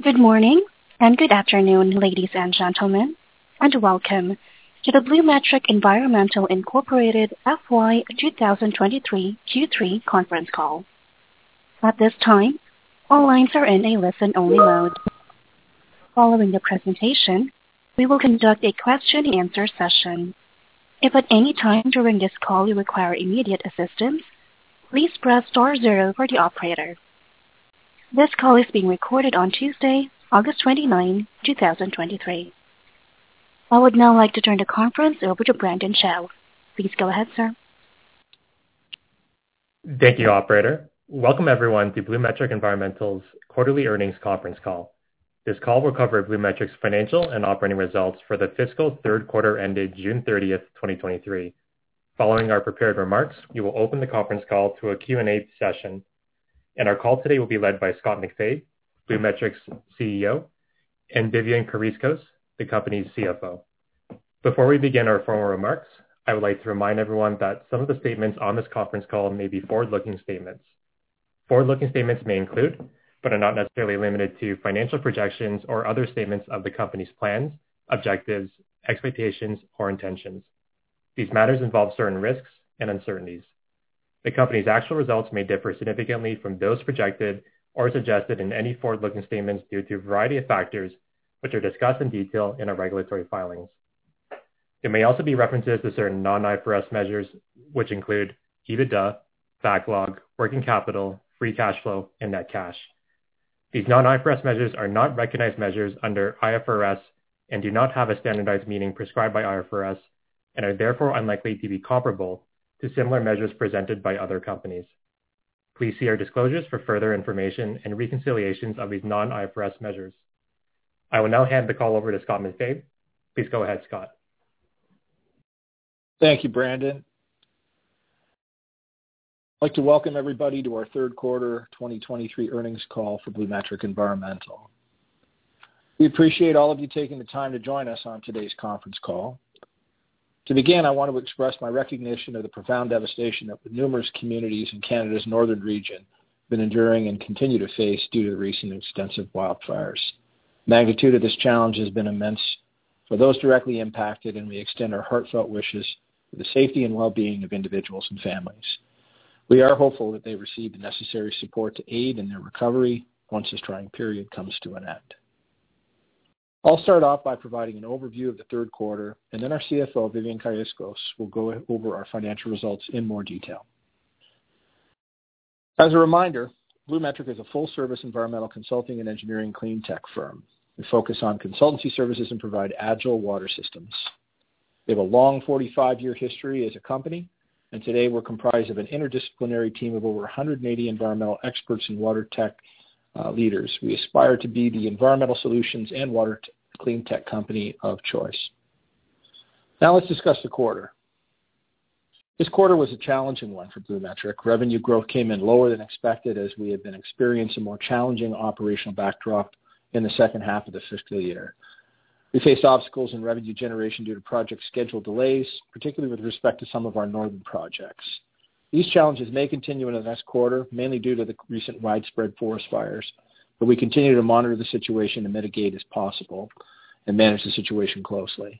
Good morning and good afternoon, ladies and gentlemen, and welcome to the BluMetric Environmental Incorporated FY 2023 Q3 conference call. At this time, all lines are in a listen-only mode. Following the presentation, we will conduct a question-and-answer session. If at any time during this call you require immediate assistance, please press star zero for the operator. This call is being recorded on Tuesday, August 29, 2023. I would now like to turn the conference over to Brandon Chow. Please go ahead, sir. Thank you, operator. Welcome everyone to BluMetric Environmental's quarterly earnings conference call. This call will cover BluMetric's financial and operating results for the fiscal third quarter ended June 30th, 2023. Following our prepared remarks, we will open the conference call to a Q&A session. And our call today will be led by Scott MacFabe, BluMetric's CEO, and Vivian Karaiskos, the company's CFO. Before we begin our formal remarks, I would like to remind everyone that some of the statements on this conference call may be forward-looking statements. Forward-looking statements may include, but are not necessarily limited to, financial projections or other statements of the company's plans, objectives, expectations, or intentions. These matters involve certain risks and uncertainties. The company's actual results may differ significantly from those projected or suggested in any forward-looking statements due to a variety of factors, which are discussed in detail in our regulatory filings. There may also be references to certain non-IFRS measures, which include EBITDA, backlog, working capital, free cash flow, and net cash. These non-IFRS measures are not recognized measures under IFRS and do not have a standardized meaning prescribed by IFRS and are therefore unlikely to be comparable to similar measures presented by other companies. Please see our disclosures for further information and reconciliations of these non-IFRS measures. I will now hand the call over to Scott MacFabe. Please go ahead, Scott. Thank you, Brandon. I'd like to welcome everybody to our third quarter 2023 earnings call for BluMetric Environmental. We appreciate all of you taking the time to join us on today's conference call. To begin, I want to express my recognition of the profound devastation that numerous communities in Canada's northern region have been enduring and continue to face due to the recent extensive wildfires. The magnitude of this challenge has been immense for those directly impacted, and we extend our heartfelt wishes for the safety and well-being of individuals and families. We are hopeful that they receive the necessary support to aid in their recovery once this trying period comes to an end. I'll start off by providing an overview of the third quarter, and then our CFO, Vivian Karaiskos, will go over our financial results in more detail. As a reminder, BluMetric is a full-service environmental consulting and engineering clean tech firm. We focus on consultancy services and provide agile water systems. We have a long 45-year history as a company, and today we're comprised of an interdisciplinary team of over 180 environmental experts and water tech leaders. We aspire to be the environmental solutions and water clean tech company of choice. Now let's discuss the quarter. This quarter was a challenging one for BluMetric. Revenue growth came in lower than expected as we have been experiencing a more challenging operational backdrop in the second half of the fiscal year. We faced obstacles in revenue generation due to project schedule delays, particularly with respect to some of our northern projects. These challenges may continue in the next quarter, mainly due to the recent widespread forest fires, but we continue to monitor the situation to mitigate as possible and manage the situation closely.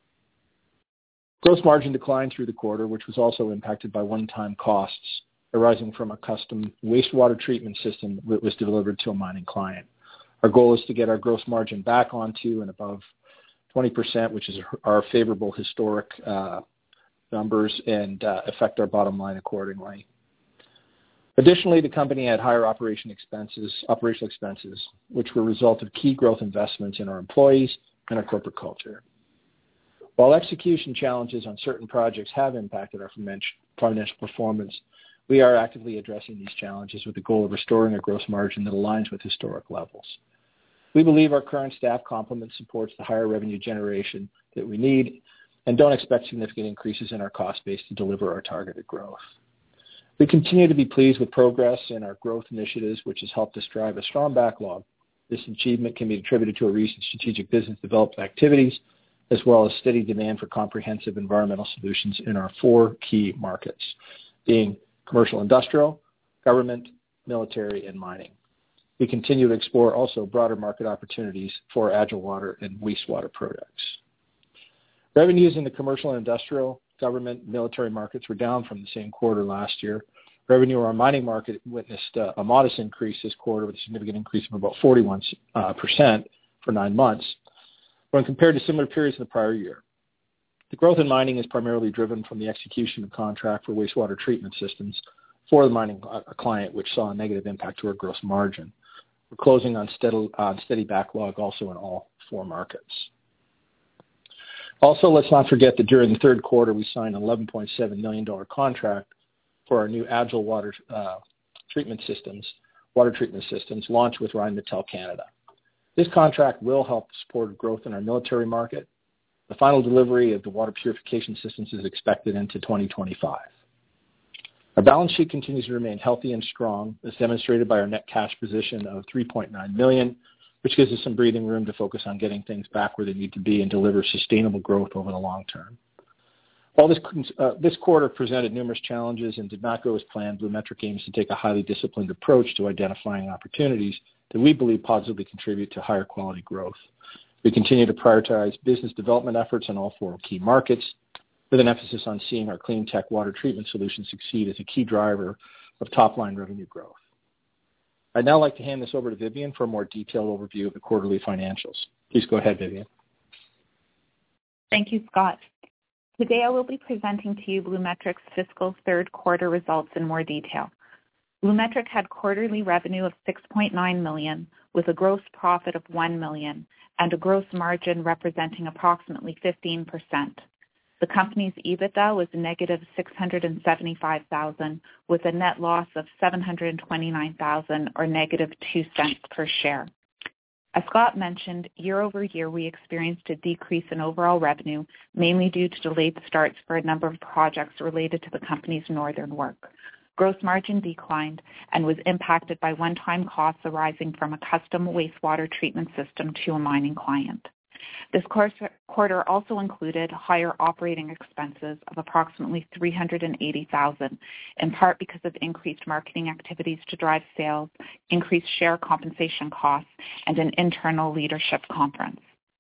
Gross margin declined through the quarter, which was also impacted by one-time costs arising from a custom wastewater treatment system that was delivered to a mining client. Our goal is to get our gross margin back onto and above 20%, which is our favorable historic numbers, and affect our bottom line accordingly. Additionally, the company had higher operational expenses, which were a result of key growth investments in our employees and our corporate culture. While execution challenges on certain projects have impacted our financial performance, we are actively addressing these challenges with the goal of restoring a gross margin that aligns with historic levels. We believe our current staff complement supports the higher revenue generation that we need and don't expect significant increases in our cost base to deliver our targeted growth. We continue to be pleased with progress in our growth initiatives, which has helped us drive a strong backlog. This achievement can be attributed to a recent strategic business development activities, as well as steady demand for comprehensive environmental solutions in our four key markets, being commercial industrial, government, military, and mining. We continue to explore also broader market opportunities for Agile water and wastewater products. Revenues in the commercial and industrial, government, military markets were down from the same quarter last year. Revenue in our mining market witnessed a modest increase this quarter, with a significant increase of about 41% for 9 months when compared to similar periods in the prior year. The growth in mining is primarily driven from the execution of contract for wastewater treatment systems for the mining client, which saw a negative impact to our gross margin. We're closing on steady backlog also in all 4 markets. Also, let's not forget that during the third quarter, we signed an $11.7 million contract for our new Agile water treatment systems launched with Rheinmetall Canada. This contract will help support growth in our military market. The final delivery of the water purification systems is expected into 2025. Our balance sheet continues to remain healthy and strong, as demonstrated by our net cash position of $3.9 million, which gives us some breathing room to focus on getting things back where they need to be and deliver sustainable growth over the long term. While this quarter presented numerous challenges and did not go as planned, BluMetric aims to take a highly disciplined approach to identifying opportunities that we believe positively contribute to higher quality growth. We continue to prioritize business development efforts in all 4 key markets, with an emphasis on seeing our clean tech water treatment solution succeed as a key driver of top-line revenue growth. I'd now like to hand this over to Vivian for a more detailed overview of the quarterly financials. Please go ahead, Vivian. Thank you, Scott. Today I will be presenting to you BluMetric's fiscal third quarter results in more detail. BluMetric had quarterly revenue of $6.9 million, with a gross profit of $1 million and a gross margin representing approximately 15%. The company's EBITDA was negative $675,000, with a net loss of $729,000, or negative 2 cents per share. As Scott mentioned, year over year we experienced a decrease in overall revenue, mainly due to delayed starts for a number of projects related to the company's northern work. Gross margin declined and was impacted by one-time costs arising from a custom wastewater treatment system to a mining client. This quarter also included higher operating expenses of approximately $380,000, in part because of increased marketing activities to drive sales, increased share compensation costs, and an internal leadership conference.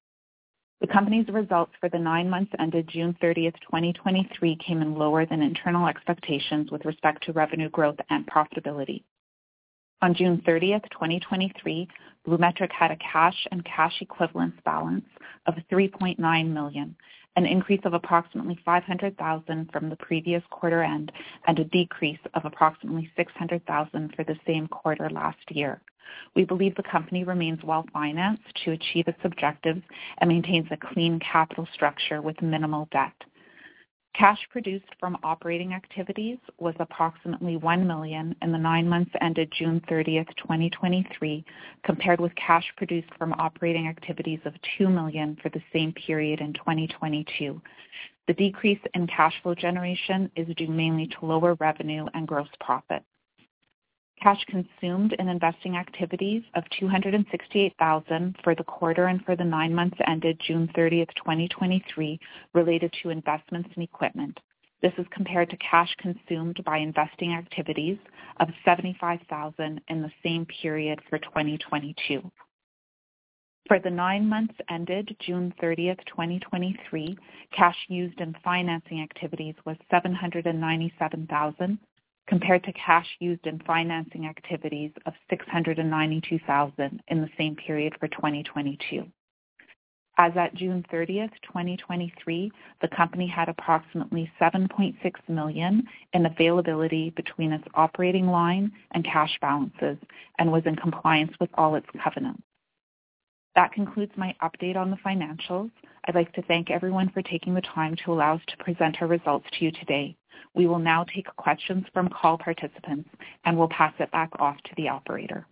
The company's results for the 9 months ended June 30th, 2023 came in lower than internal expectations with respect to revenue growth and profitability. On June 30th, 2023, BluMetric had a cash and cash equivalents balance of $3.9 million, an increase of approximately $500,000 from the previous quarter end and a decrease of approximately $600,000 for the same quarter last year. We believe the company remains well-financed to achieve its objectives and maintains a clean capital structure with minimal debt. Cash produced from operating activities was approximately $1 million in the 9 months ended June 30th, 2023, compared with cash produced from operating activities of $2 million for the same period in 2022. The decrease in cash flow generation is due mainly to lower revenue and gross profit. Cash consumed in investing activities of $268,000 for the quarter and for the 9 months ended June 30th, 2023, related to investments in equipment. This is compared to cash consumed by investing activities of $75,000 in the same period for 2022. For the 9 months ended June 30th, 2023, cash used in financing activities was $797,000, compared to cash used in financing activities of $692,000 in the same period for 2022. As at June 30th, 2023, the company had approximately $7.6 million in availability between its operating line and cash balances and was in compliance with all its covenants. That concludes my update on the financials. I'd like to thank everyone for taking the time to allow us to present our results to you today. We will now take questions from call participants and will pass it back off to the operator.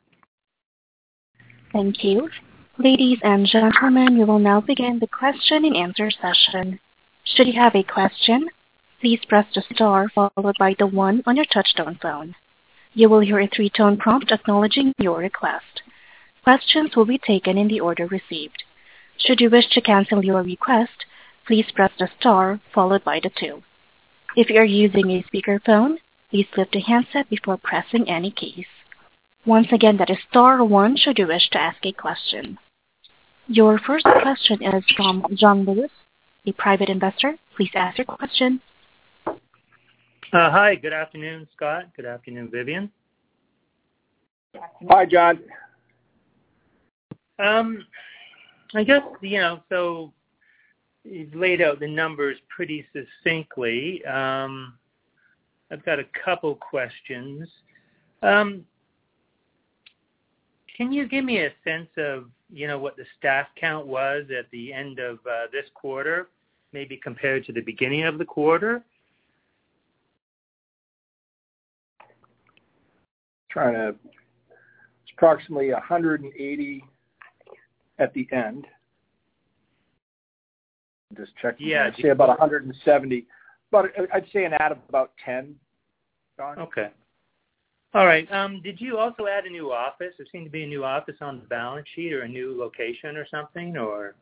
Thank you. Ladies and gentlemen, we will now begin the question and answer session. Should you have a question, please press the star followed by the 1 on your touchtone phone. You will hear a 3-tone prompt acknowledging your request. Questions will be taken in the order received. Should you wish to cancel your request, please press the star followed by the 2. If you are using a speakerphone, please lift the handset before pressing any keys. Once again, that is star one should you wish to ask a question. Your first question is from John Lewis, a private investor. Please ask your question. Hi, good afternoon, Scott. Good afternoon, Vivian. Hi, John. I guess, so you've laid out the numbers pretty succinctly. I've got a couple questions. Can you give me a sense of, what the staff count was at the end of this quarter, maybe compared to the beginning of the quarter? It's approximately 180 at the end. Just checking. Yeah. I'd say about 170. But I'd say an add of about 10, John. Okay. All right. Did you also add a new office? There seemed to be a new office on the balance sheet, or a new location or something, or?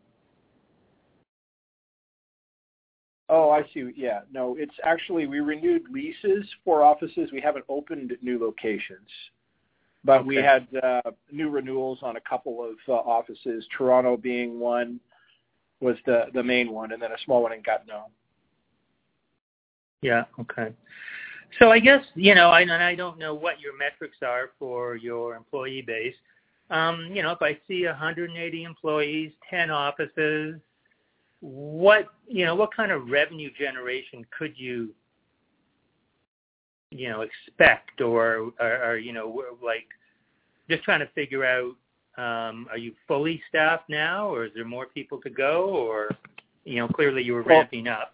Oh, I see. Yeah. No, it's actually, we renewed leases for offices. We haven't opened new locations. But we had new renewals on a couple of offices, Toronto being one, was the main one, and then a small one in Gatineau. Yeah, okay. So I guess, I don't know what your metrics are for your employee base. If I see 180 employees, 10 offices, what kind of revenue generation could you, expect, or just trying to figure out, are you fully staffed now, or is there more people to go, or, clearly you were ramping up?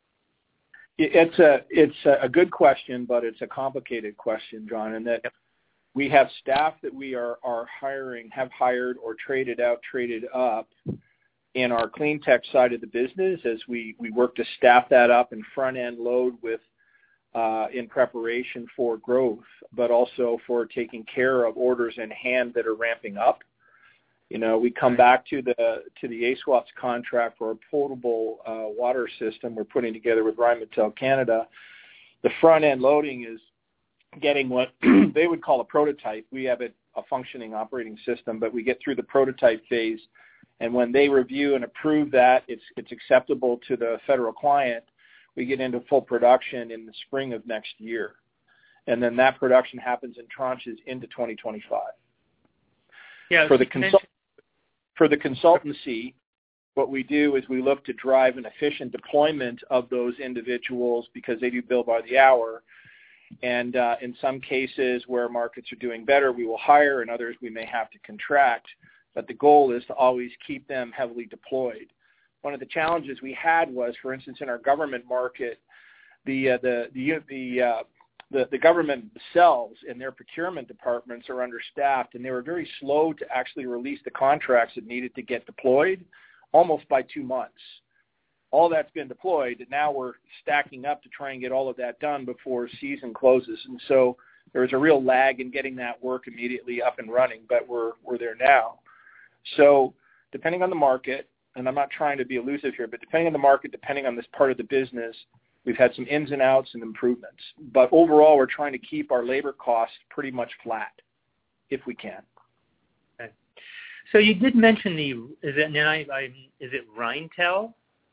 It's a good question, but it's a complicated question, John, in that we have staff that we are hiring, have hired or traded up in our clean tech side of the business as we work to staff that up and front-end load with in preparation for growth, but also for taking care of orders in hand that are ramping up. We come back to the ASWAP's contract for a potable water system we're putting together with Rheinmetall Canada. The front-end loading is getting what they would call a prototype. We have a functioning operating system, but we get through the prototype phase, and when they review and approve that, it's acceptable to the federal client, we get into full production in the spring of next year. And then that production happens in tranches into 2025. Yeah, For the consultancy, what we do is we look to drive an efficient deployment of those individuals because they do bill by the hour. And in some cases where markets are doing better, we will hire, and others we may have to contract. But the goal is to always keep them heavily deployed. One of the challenges we had was, for instance, in our government market, the government themselves and their procurement departments are understaffed, and they were very slow to actually release the contracts that needed to get deployed, almost by 2 months. All that's been deployed, and now we're stacking up to try and get all of that done before season closes. And so there was a real lag in getting that work immediately up and running, but we're there now. So depending on the market, and I'm not trying to be elusive here, but depending on the market, depending on this part of the business, we've had some ins and outs and improvements. But overall, we're trying to keep our labor costs pretty much flat, if we can. Okay. So you did mention is it Rheinmetall?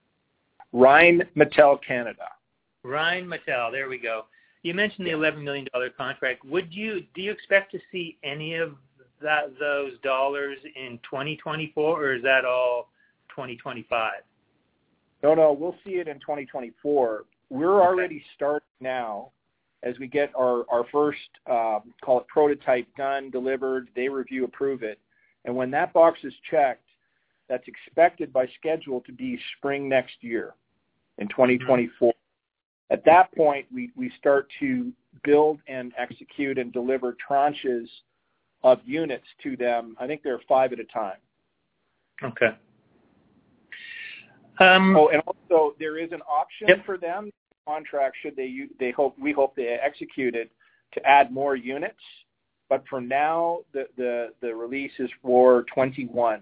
Rheinmetall Canada. Rheinmetall, there we go. You mentioned the $11 million contract. Do you expect to see any of those dollars in 2024, or is that all 2025? No, we'll see it in 2024. We're already starting now as we get our first, call it prototype, done, delivered, they review, approve it. And when that box is checked, that's expected by schedule to be spring next year in 2024. At that point, we start to build and execute and deliver tranches of units to them. I think there are 5 at a time. Okay. And also there is an option for them, contract, should we hope they execute it, to add more units. But for now, the release is for 26.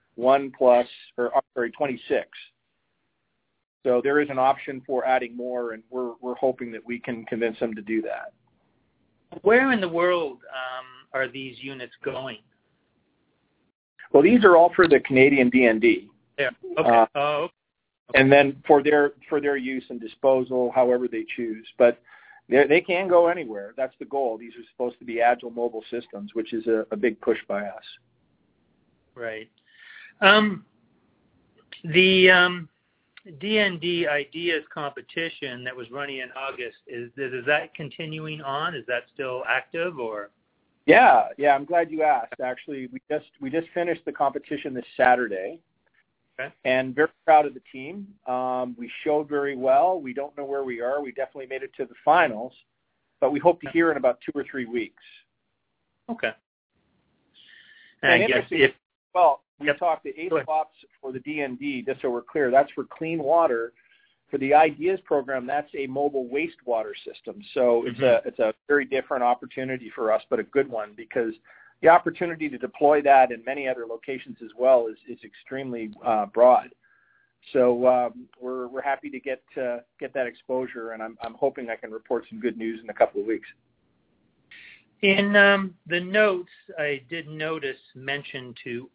So there is an option for adding more, and we're hoping that we can convince them to do that. Where in the world are these units going? Well, these are all for the Canadian DND. Yeah. Okay. Okay. And then for their use and disposal, however they choose. But they can go anywhere. That's the goal. These are supposed to be agile mobile systems, which is a big push by us. Right. The DND Ideas competition that was running in August, is that continuing on? Is that still active or? Yeah. I'm glad you asked. Actually, we just finished the competition this Saturday. Okay. And very proud of the team. We showed very well. We don't know where we are. We definitely made it to the finals, but we hope to hear in about 2 or 3 weeks. Okay. And interesting, we talked to ASOPs for the DND, just so we're clear. That's for clean water. For the Ideas program, that's a mobile wastewater system. So it's a very different opportunity for us, but a good one, because the opportunity to deploy that in many other locations as well is extremely broad. So we're happy to get that exposure, and I'm hoping I can report some good news in a couple of weeks. In the notes, I did notice mention to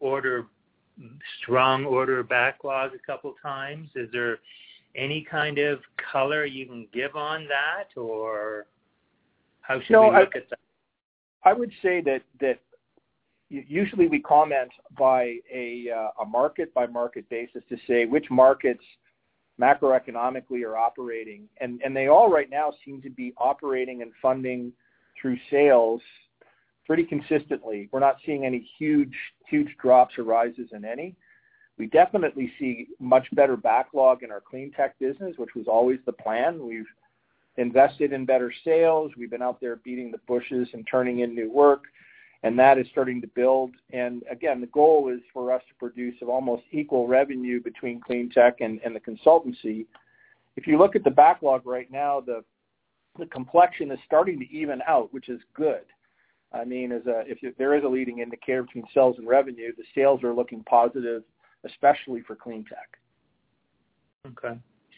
strong order backlog a couple times. Is there any kind of color you can give on that, or how should we look at that? I would say that usually we comment by a market-by-market basis to say which markets macroeconomically are operating. And they all right now seem to be operating and funding through sales pretty consistently. We're not seeing any huge drops or rises in any. We definitely see much better backlog in our clean tech business, which was always the plan. We've invested in better sales. We've been out there beating the bushes and turning in new work, and that is starting to build. And again, the goal is for us to produce an almost equal revenue between clean tech and the consultancy. If you look at the backlog right now, the complexion is starting to even out, which is good. I mean, if there is a leading indicator between sales and revenue, the sales are looking positive, especially for clean tech. Okay.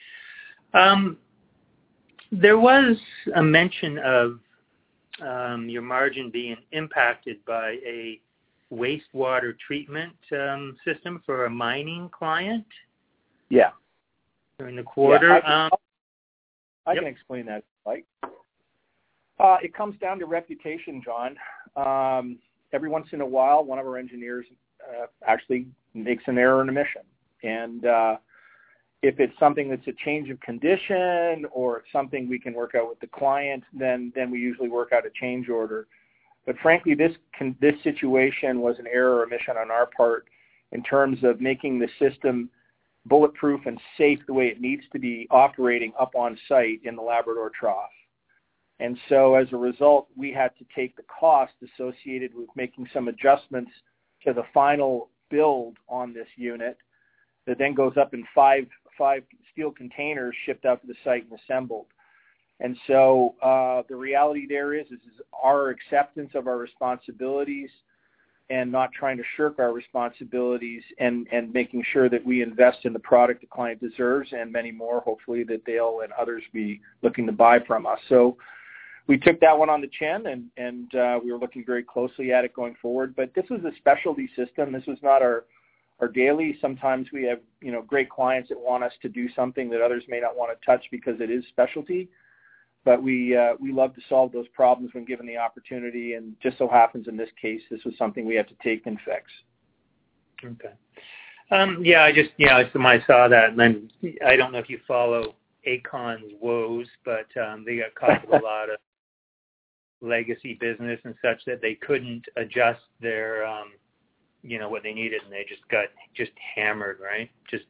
There was a mention of your margin being impacted by a wastewater treatment system for a mining client. Yeah. During the quarter. Yeah, I can explain that, Mike. It comes down to reputation, John. Every once in a while, one of our engineers actually makes an error in a mission. And if it's something that's a change of condition or it's something we can work out with the client, then we usually work out a change order. But frankly, this situation was an error or omission on our part in terms of making the system bulletproof and safe the way it needs to be operating up on site in the Labrador Trough. And so as a result, we had to take the cost associated with making some adjustments to the final build on this unit that then goes up in five steel containers shipped out to the site and assembled. And so the reality there is our acceptance of our responsibilities and not trying to shirk our responsibilities and making sure that we invest in the product the client deserves and many more, hopefully, that they'll and others be looking to buy from us. So we took that one on the chin and we were looking very closely at it going forward. But this was a specialty system. This was not our daily. Sometimes we have, great clients that want us to do something that others may not want to touch because it is specialty. But we love to solve those problems when given the opportunity, and just so happens in this case, this was something we had to take and fix. Okay. When I saw that, and then I don't know if you follow Aecon's woes, but they got caught with a lot of legacy business and such that they couldn't adjust their, what they needed, and they just got hammered, right?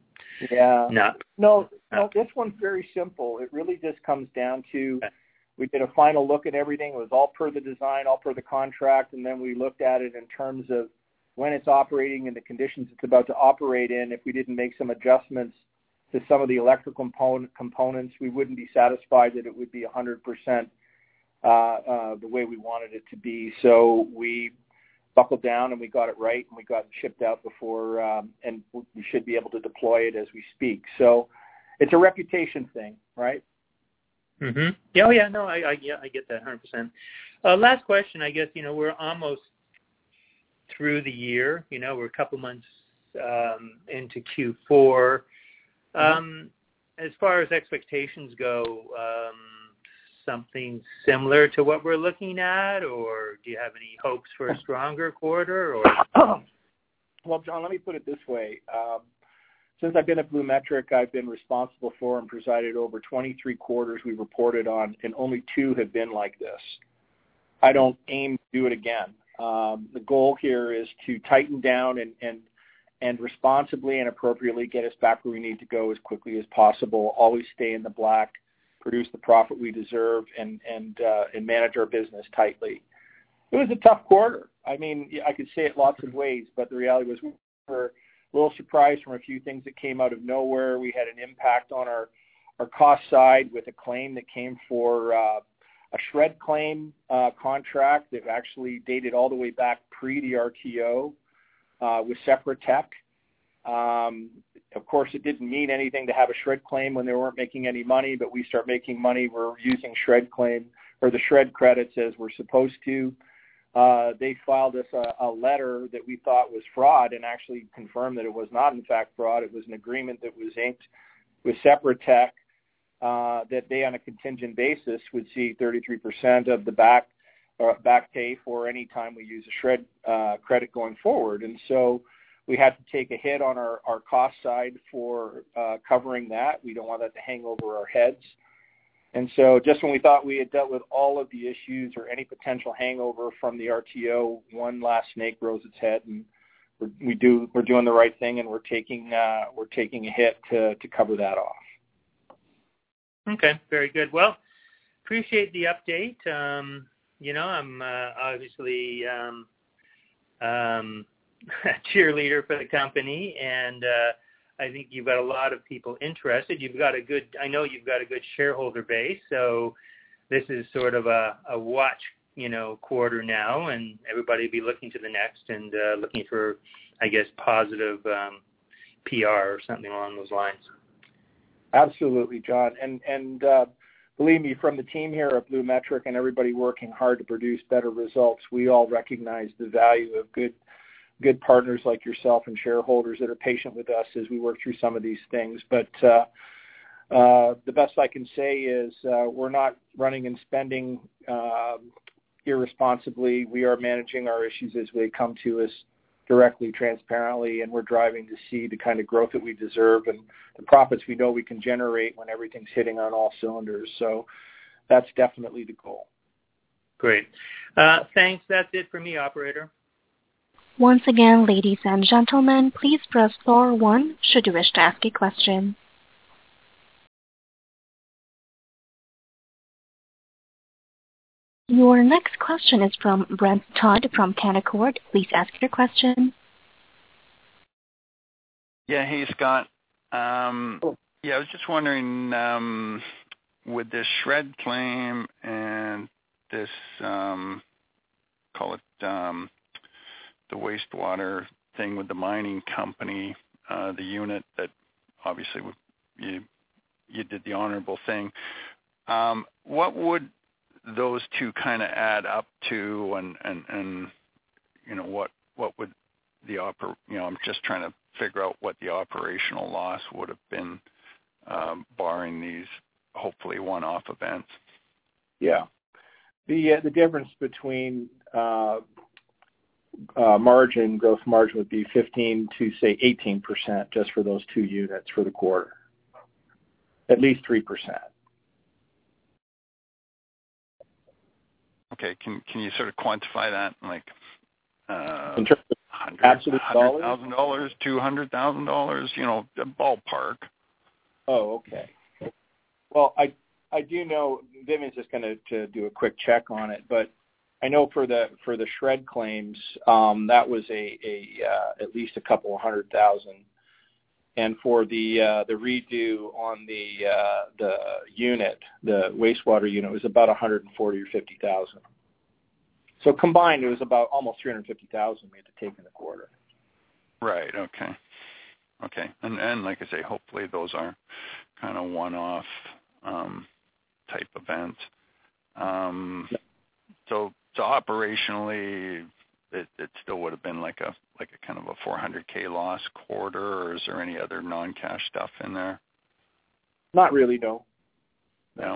No, this one's very simple. It really just comes down to we did a final look at everything. It was all per the design, all per the contract, and then we looked at it in terms of when it's operating and the conditions it's about to operate in. If we didn't make some adjustments to some of the electrical components, we wouldn't be satisfied that it would be 100% the way we wanted it to be. So we buckled down and we got it right, and we got it shipped out before, and we should be able to deploy it as we speak. So it's a reputation thing, right? Mm-hmm. Yeah, no, I get that 100%. Last question, I guess, we're almost through the year. We're a couple months into Q4. As far as expectations go, something similar to what we're looking at, or do you have any hopes for a stronger quarter? Or Well, John, let me put it this way. Since I've been at BluMetric, I've been responsible for and presided over 23 quarters we've reported on, and only 2 have been like this. I don't aim to do it again. The goal here is to tighten down and responsibly and appropriately get us back where we need to go as quickly as possible, always stay in the black, produce the profit we deserve, and manage our business tightly. It was a tough quarter. I mean, I could say it lots of ways, but the reality was we were a little surprised from a few things that came out of nowhere. We had an impact on our cost side with a claim that came for a shred claim contract that actually dated all the way back pre the RTO with Sepratech. Of course, it didn't mean anything to have a shred claim when they weren't making any money, but we start making money. We're using shred claim or the shred credits as we're supposed to. They filed us a letter that we thought was fraud and actually confirmed that it was not, in fact, fraud. It was an agreement that was inked with Sepratech that they, on a contingent basis, would see 33% of the back pay for any time we use a shred credit going forward. And so we had to take a hit on our cost side for covering that. We don't want that to hang over our heads. And so just when we thought we had dealt with all of the issues or any potential hangover from the RTO, one last snake rose its head, and we're doing the right thing, and we're taking a hit to cover that off. Okay, very good. Well, appreciate the update. I'm obviously a cheerleader for the company, and I think you've got a lot of people interested. I know you've got a good shareholder base, so this is sort of a watch, quarter now, and everybody will be looking to the next and looking for, I guess, positive PR or something along those lines. Absolutely, John. And believe me, from the team here at BluMetric and everybody working hard to produce better results, we all recognize the value of good partners like yourself and shareholders that are patient with us as we work through some of these things. But the best I can say is we're not running and spending irresponsibly. We are managing our issues as they come to us directly, transparently, and we're driving to see the kind of growth that we deserve and the profits we know we can generate when everything's hitting on all cylinders. So that's definitely the goal. Great. Thanks. That's it for me, operator. Once again, ladies and gentlemen, please press star 1 should you wish to ask a question. Your next question is from Brent Todd from Canaccord. Please ask your question. Yeah, hey, Scott. I was just wondering, with this shred claim and this, call it the wastewater thing with the mining company, the unit that obviously you did the honorable thing. What would those two kind of add up to, and what would the I'm just trying to figure out what the operational loss would have been, barring these hopefully one-off events. Yeah, the difference between gross margin would be 15 to say 18% just for those 2 units for the quarter, at least 3%. Okay, can you sort of quantify that, like in terms of absolute dollars? $100,000, $200,000, ballpark. Oh, okay. Well, I do know Vivian's just going to do a quick check on it, but I know for the shred claims, that was at least a couple of $100,000, and for the redo on the unit, the wastewater unit, was about $140,000 or $150,000. So combined, it was about almost $350,000 we had to take in the quarter. Right. Okay. And like I say, hopefully those are kind of one-off type events. operationally, it still would have been like a kind of a $400K loss quarter, or is there any other non-cash stuff in there? Not really, no. No.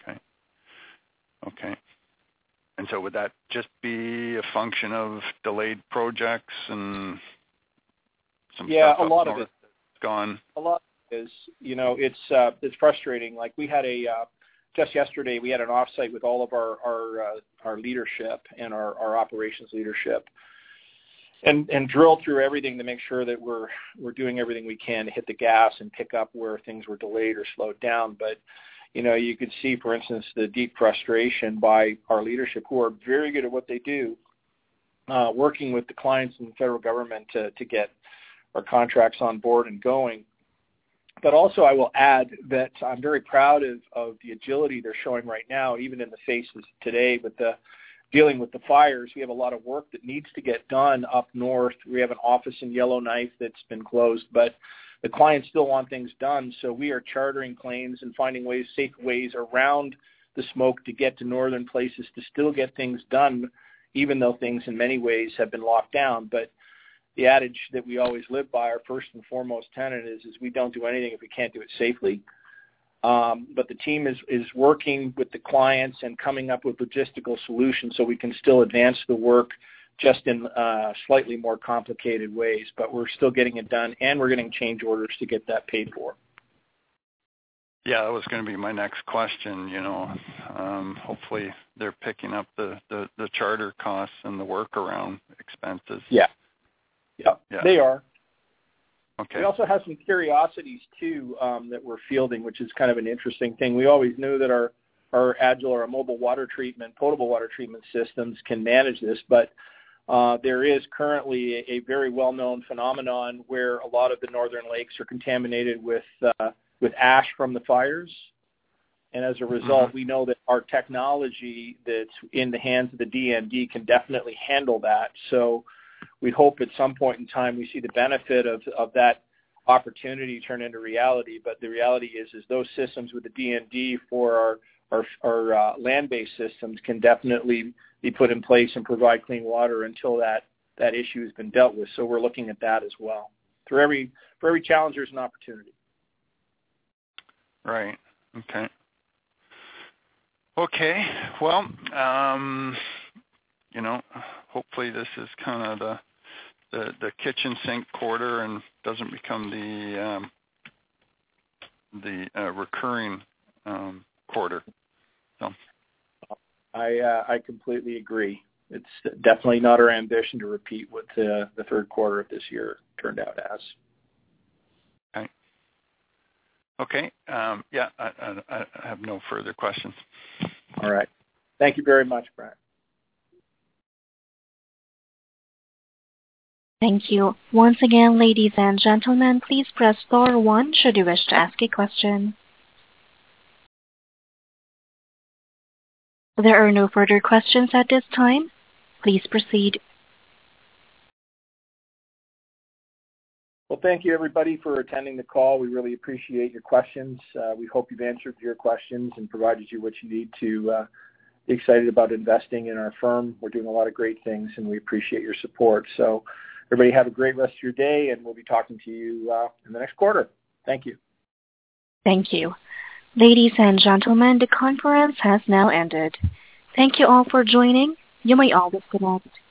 Okay. And so would that just be a function of delayed projects and some stuff a lot up of it gone? A lot is, it's frustrating. Like we had just yesterday, we had an offsite with all of our leadership and our operations leadership, and drilled through everything to make sure that we're doing everything we can to hit the gas and pick up where things were delayed or slowed down. But you could see, for instance, the deep frustration by our leadership, who are very good at what they do, working with the clients and the federal government to get our contracts on board and going. But also I will add that I'm very proud of the agility they're showing right now, even in the faces today with dealing with the fires. We have a lot of work that needs to get done up north. We have an office in Yellowknife that's been closed, but the clients still want things done. So we are chartering planes and finding safe ways around the smoke to get to northern places to still get things done, even though things in many ways have been locked down. But the adage that we always live by, our first and foremost tenet is we don't do anything if we can't do it safely. But the team is working with the clients and coming up with logistical solutions so we can still advance the work just in slightly more complicated ways. But we're still getting it done, and we're getting change orders to get that paid for. Yeah, that was going to be my next question. Hopefully they're picking up the charter costs and the workaround expenses. Yeah, they are. Okay. We also have some curiosities too that we're fielding, which is kind of an interesting thing. We always knew that our Agile or our mobile water treatment, potable water treatment systems can manage this, but there is currently a very well-known phenomenon where a lot of the northern lakes are contaminated with ash from the fires. And as a result, we know that our technology that's in the hands of the DND can definitely handle that. So we hope at some point in time we see the benefit of that opportunity turn into reality. But the reality is those systems with the DND for our land-based systems can definitely be put in place and provide clean water until that issue has been dealt with. So we're looking at that as well. For every challenge, there's an opportunity. Right. Okay. Well, hopefully this is kind of the kitchen sink quarter and doesn't become the recurring quarter. So I completely agree. It's definitely not our ambition to repeat what the third quarter of this year turned out as. Okay. I have no further questions. All right. Thank you very much, Brad. Thank you. Once again, ladies and gentlemen, please press star 1 should you wish to ask a question. There are no further questions at this time. Please proceed. Well, thank you, everybody, for attending the call. We really appreciate your questions. We hope you've answered your questions and provided you what you need to be excited about investing in our firm. We're doing a lot of great things, and we appreciate your support. So everybody have a great rest of your day, and we'll be talking to you in the next quarter. Thank you. Thank you. Ladies and gentlemen, the conference has now ended. Thank you all for joining. You may all disconnect.